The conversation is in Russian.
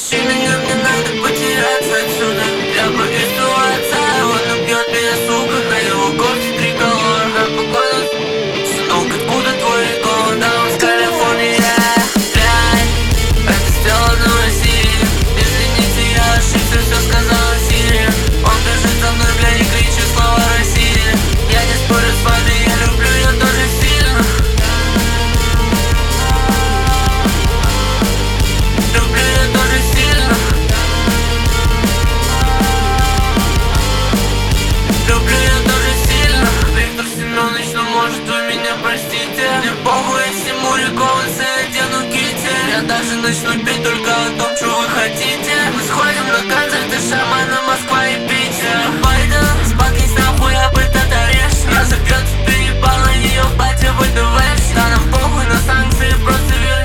Отпусти меня, мне надо потеряться отсюда. Я боюсь твоего отца, он убьет меня, сука. На его кофте триколор, как погода. Сынок, откуда твой голос? Да, он с Калифорнии. Блядь, это сделано в России. Извините, я ошибся, все сказала Сири. Он бежит за мной, бля, не кричи слова России. Я не спорю с вами, я люблю ее тоже сильно. Люблю ее тоже сильно. Люблю ее тоже сильно. Виктор Семенович, ну может вы меня простите. Мне похуй, я всему рекомендую, одену кити. Я даже начну петь только о том, что вы хотите. Мы сходим на концерты Шамана, Москва и Питер. Байден, спакнись нахуй, об этот орешник. Я забьет тебе ебало, ее батя ВДВ. Да нам похуй на санкции, просто верь.